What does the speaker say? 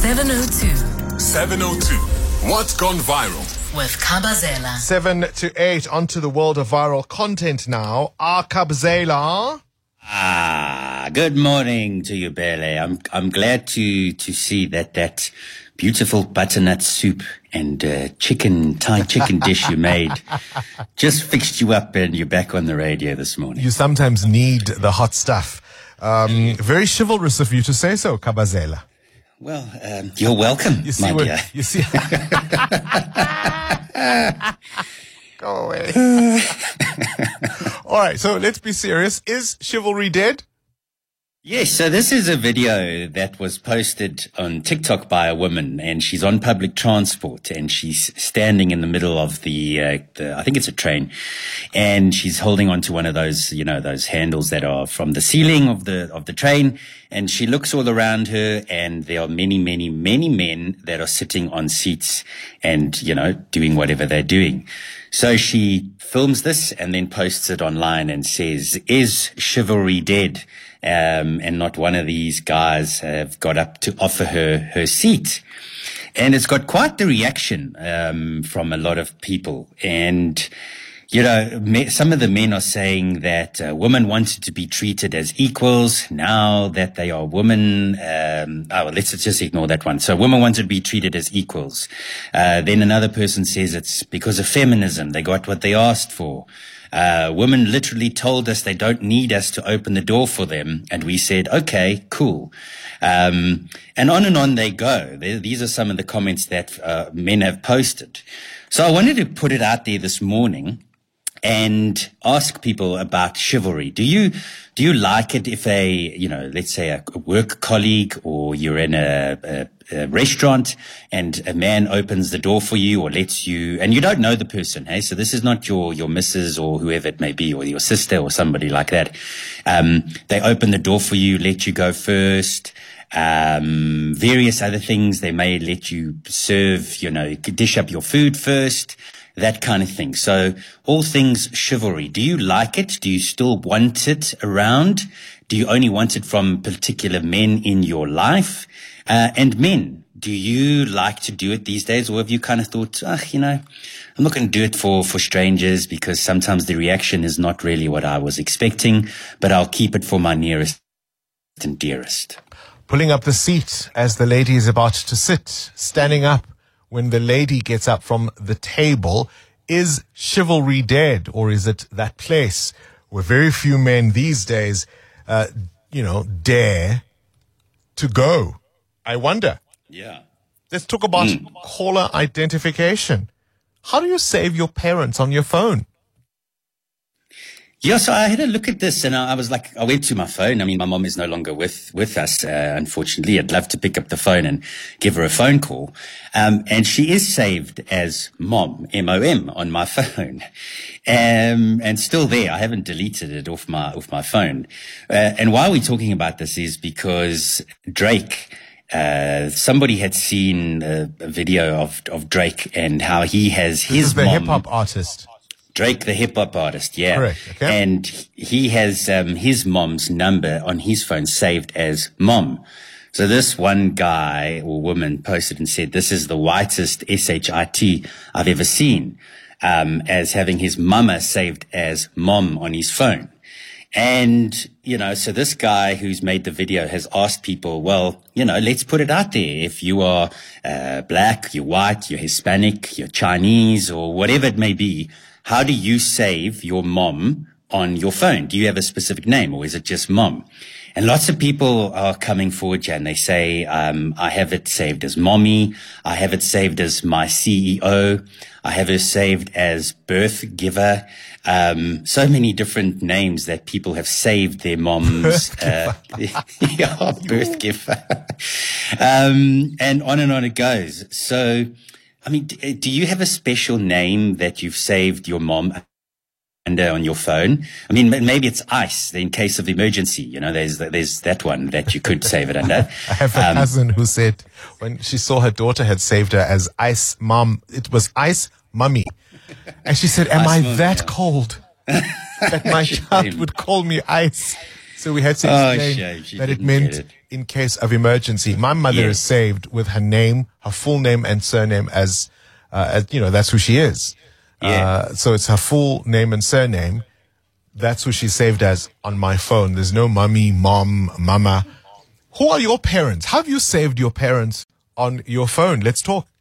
702. 702. What's gone viral? With Kabazela. 7 to 8, onto the world of viral content now. Kabazela. Good morning to you, Bele. I'm glad to see that beautiful butternut soup and Thai chicken dish you made just fixed you up and you're back on the radio this morning. You sometimes need the hot stuff. Very chivalrous of you to say so, Kabazela. Well, you're welcome, my dear. You see. Go away. All right, so let's be serious. Is chivalry dead? Yes, so this is a video that was posted on TikTok by a woman, and she's on public transport, and she's standing in the middle of the I think it's a train, and she's holding onto one of those, those handles that are from the ceiling of the train, and she looks all around her, and there are many, many, many men that are sitting on seats and, doing whatever they're doing. So she films this and then posts it online and says, "Is chivalry dead?" And not one of these guys have got up to offer her seat. And it's got quite the reaction from a lot of people. And, some of the men are saying that women wanted to be treated as equals. Now that they are women, let's just ignore that one. So women wanted to be treated as equals. Then another person says it's because of feminism. They got what they asked for. Women literally told us they don't need us to open the door for them. And we said, okay, cool. And on they go. These are some of the comments that men have posted. So I wanted to put it out there this morning and ask people about chivalry. Do you like it if let's say a work colleague, or you're in a restaurant and a man opens the door for you or lets you, and you don't know the person, hey? So this is not your missus or whoever it may be, or your sister or somebody like that. They open the door for you, let you go first. Various other things. They may let you serve, dish up your food first. That kind of thing. So all things chivalry. Do you like it? Do you still want it around? Do you only want it from particular men in your life? And men, do you like to do it these days? Or have you kind of thought, I'm not going to do it for strangers because sometimes the reaction is not really what I was expecting, but I'll keep it for my nearest and dearest. Pulling up the seat as the lady is about to sit, standing up when the lady gets up from the table. Is chivalry dead, or is it that place where very few men these days, dare to go? I wonder. Yeah. Let's talk about caller identification. How do you save your parents on your phone? Yeah, so I had a look at this and I was like, I went to my phone. I mean, my mom is no longer with us, unfortunately. I'd love to pick up the phone and give her a phone call. And she is saved as Mom, M-O-M, on my phone. And still there. I haven't deleted it off my phone. And why are we talking about this is because Drake, somebody had seen a video of Drake and how he has his the mom. hip-hop artist. Drake, the hip-hop artist, yeah. Correct, okay. And he has his mom's number on his phone saved as Mom. So this one guy or woman posted and said, this is the whitest S-H-I-T I've ever seen, as having his mama saved as Mom on his phone. And, so this guy who's made the video has asked people, well, let's put it out there. If you are black, you're white, you're Hispanic, you're Chinese, or whatever it may be, how do you save your mom on your phone? Do you have a specific name, or is it just Mom? And lots of people are coming forward, and they say, I have it saved as Mommy. I have it saved as my CEO. I have it saved as Birth Giver. So many different names that people have saved their moms. Birth Giver. And on it goes. So, I mean, do you have a special name that you've saved your mom under on your phone? I mean, maybe it's ICE in case of emergency. There's that one that you could save it under. I have a cousin who said when she saw her daughter had saved her as Ice Mom, it was Ice Mummy. And she said, am I that cold that my child would call me Ice? So we had to Oh, explain shame. She that it didn't meant get it. in case of emergency. My mother is Yes. saved with her name, her full name and surname as that's who she is. Yeah. So it's her full name and surname. That's who she's saved as on my phone. There's no mummy, mom, mama. Who are your parents? How have you saved your parents on your phone? Let's talk.